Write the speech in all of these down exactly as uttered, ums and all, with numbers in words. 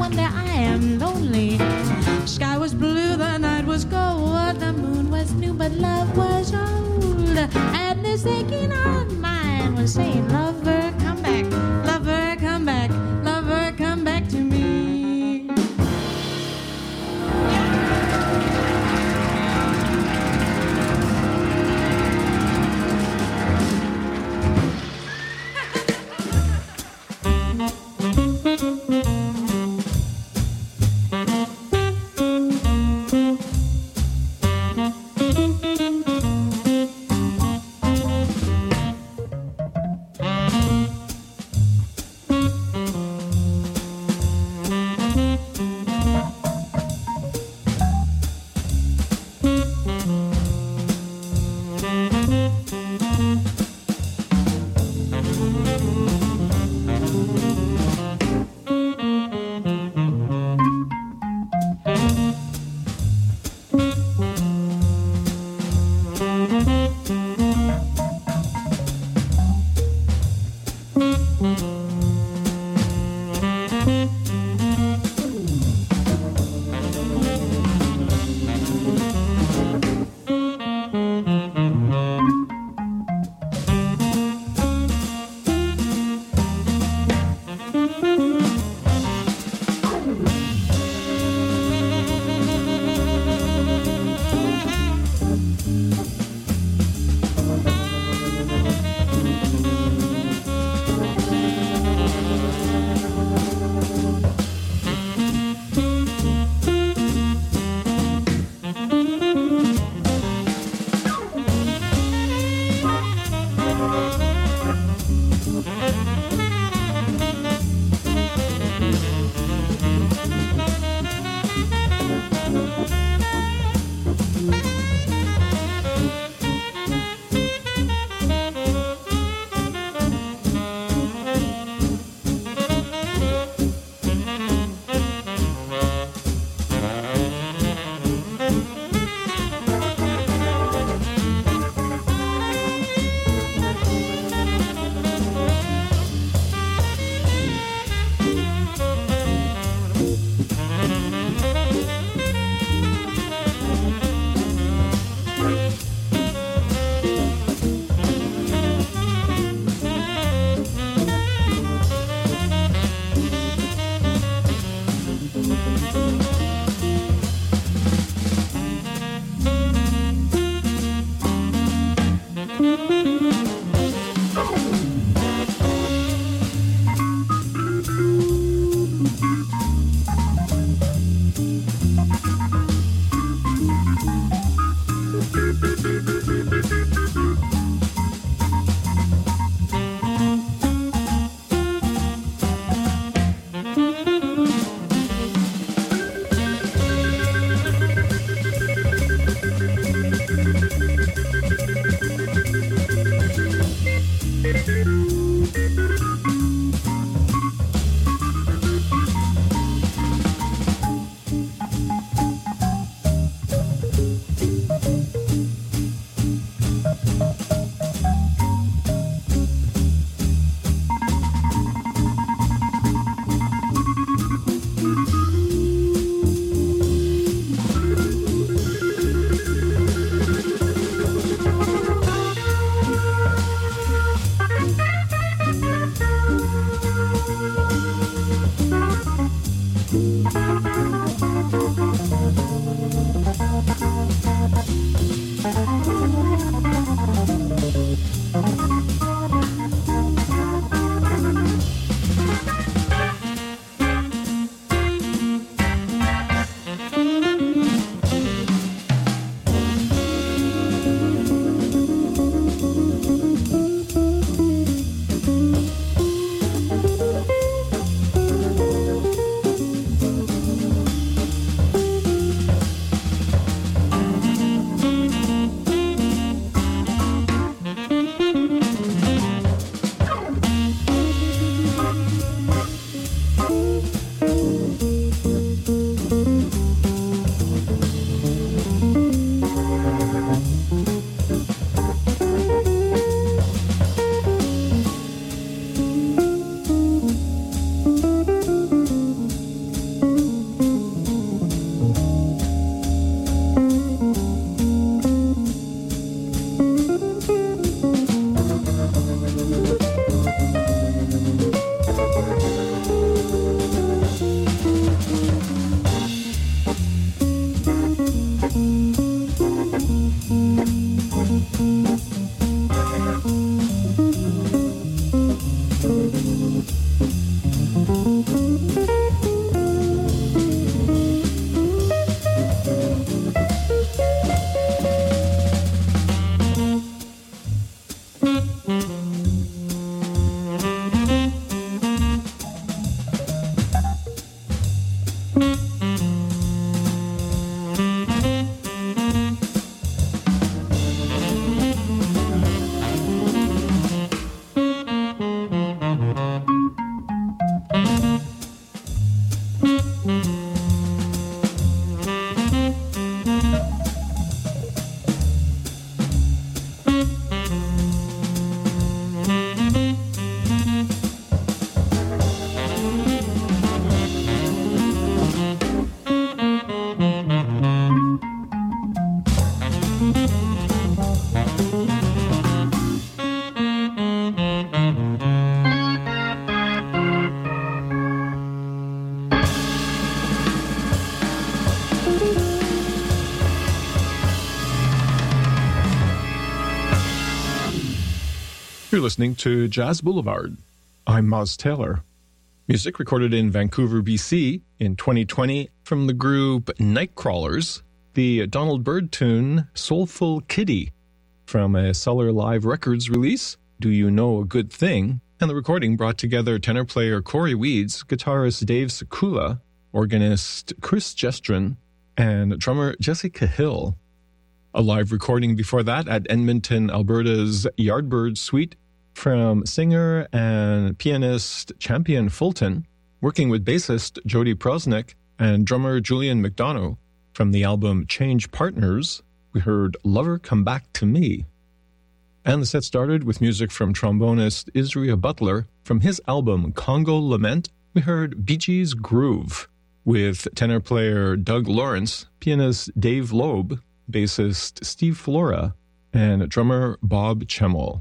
wonder I am lonely. Sky was blue, the night was cold, the moon was new, but love was old. And this aching on mine was saying, lover, come back, lover, come back, lover, come back to me. You're listening to Jazz Boulevard. I'm Moz Taylor. Music recorded in Vancouver, B C in twenty twenty from the group Nightcrawlers, the Donald Byrd tune Soulful Kitty from a Cellar Live Records release, Do You Know a Good Thing? And the recording brought together tenor player Corey Weeds, guitarist Dave Sekula, organist Chris Gestrin, and drummer Jessica Hill. A live recording before that at Edmonton, Alberta's Yardbird Suite from singer and pianist Champion Fulton, working with bassist Jody Prosnick and drummer Julian McDonough. From the album Change Partners, we heard Lover Come Back to Me. And the set started with music from trombonist Isria Butler. From his album Congo Lament, we heard Bee Gees Groove, with tenor player Doug Lawrence, pianist Dave Loeb, bassist Steve Flora, and drummer Bob Chemmel.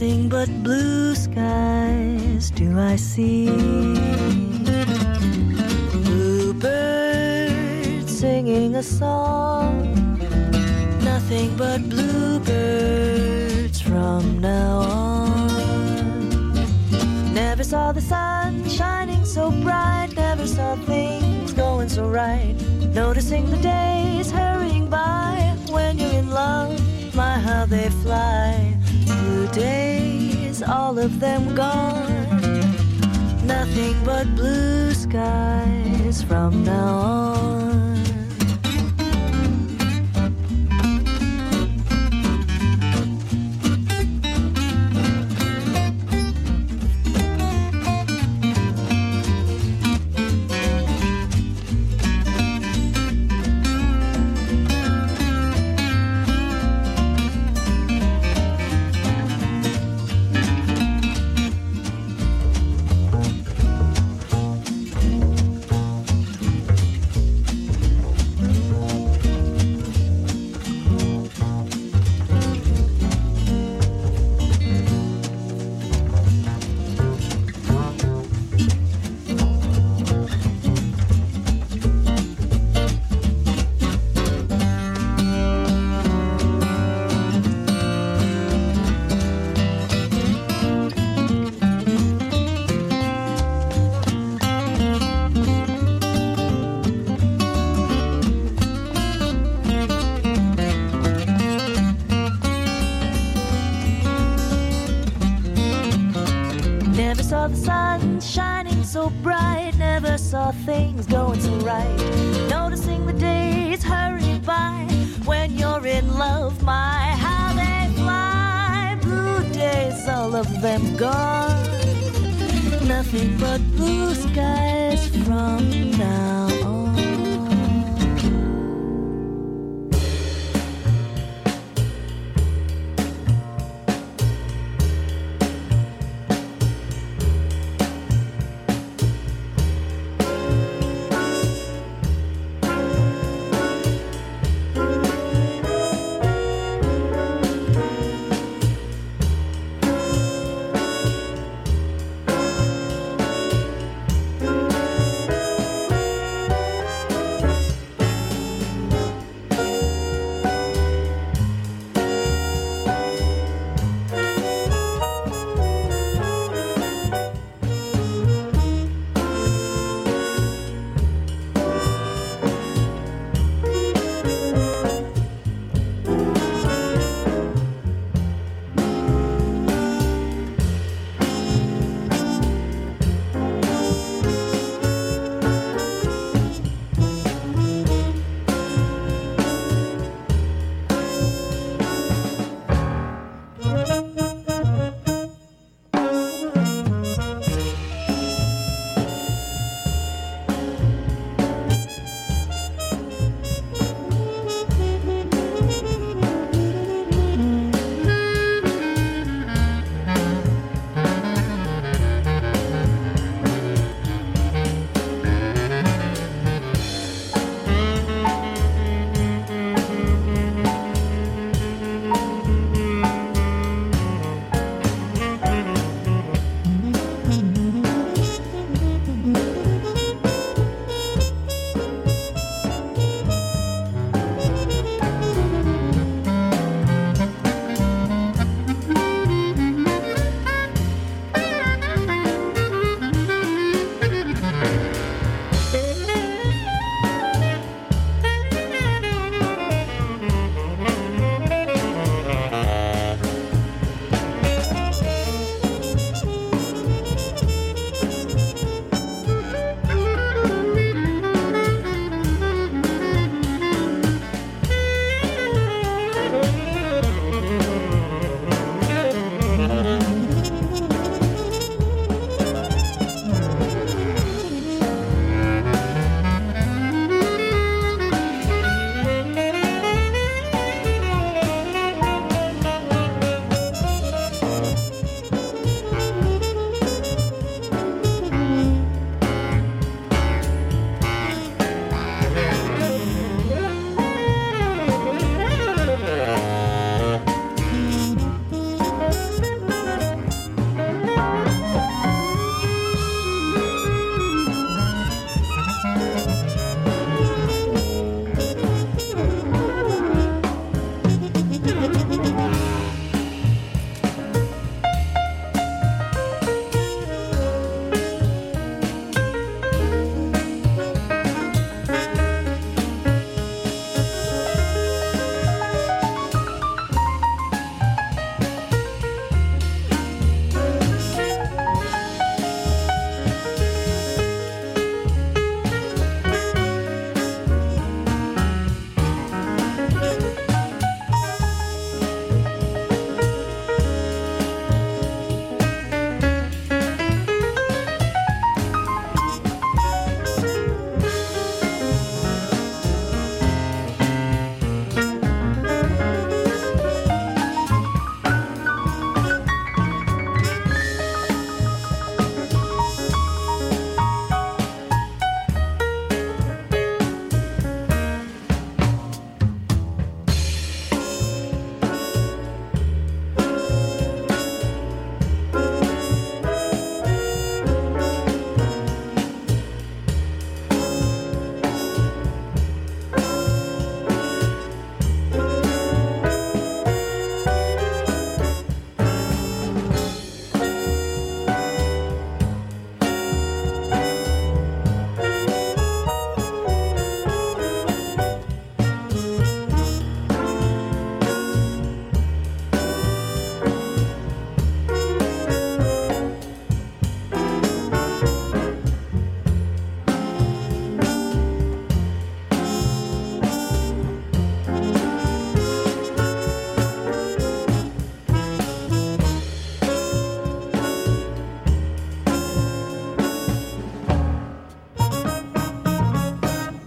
Nothing but blue skies do I see. Bluebirds singing a song. Nothing but bluebirds from now on. Never saw the sun shining so bright. Never saw things going so right. Noticing the days hurrying by. When you're in love, my how they fly. Blue days, all of them gone. Nothing but blue skies from now on. The sun shining so bright. Never saw things going so right. Noticing the days hurrying by. When you're in love, my how they fly. Blue days, all of them gone. Nothing but blue skies from now on.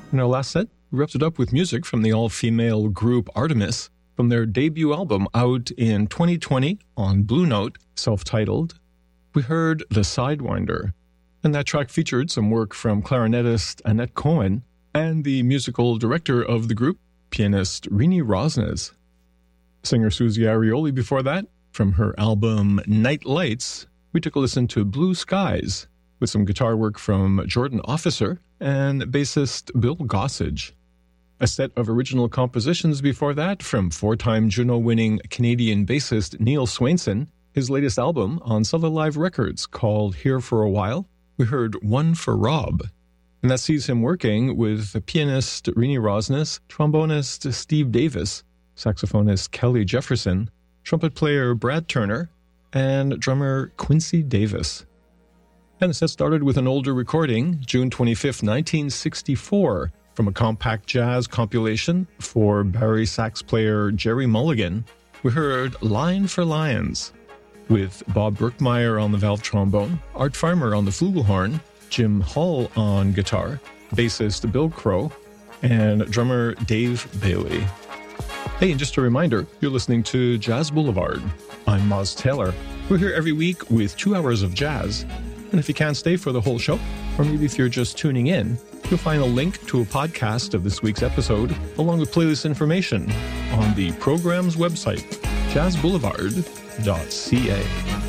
In our last set, we wrapped it up with music from the all-female group Artemis from their debut album out in twenty twenty on Blue Note, self-titled. We heard The Sidewinder, and that track featured some work from clarinetist Annette Cohen and the musical director of the group, pianist Rini Rosnes. Singer Susie Arioli before that, from her album Night Lights, we took a listen to Blue Skies with some guitar work from Jordan Officer and bassist Bill Gossage. A set of original compositions before that from four-time Juno-winning Canadian bassist Neil Swainson, his latest album on Cellar Live Records called Here for a While. We heard One for Rob, and that sees him working with pianist Rini Rosnes, trombonist Steve Davis, saxophonist Kelly Jefferson, trumpet player Brad Turner, and drummer Quincy Davis. And the set started with an older recording, June twenty-fifth, nineteen sixty-four, from a compact jazz compilation for Barry sax player Jerry Mulligan. We heard Line for Lions, with Bob Brookmeyer on the valve trombone, Art Farmer on the flugelhorn, Jim Hull on guitar, bassist Bill Crow, and drummer Dave Bailey. Hey, and just a reminder, you're listening to Jazz Boulevard. I'm Moz Taylor. We're here every week with two hours of jazz. And if you can't stay for the whole show, or maybe if you're just tuning in, you'll find a link to a podcast of this week's episode, along with playlist information, on the program's website, jazz boulevard dot c a.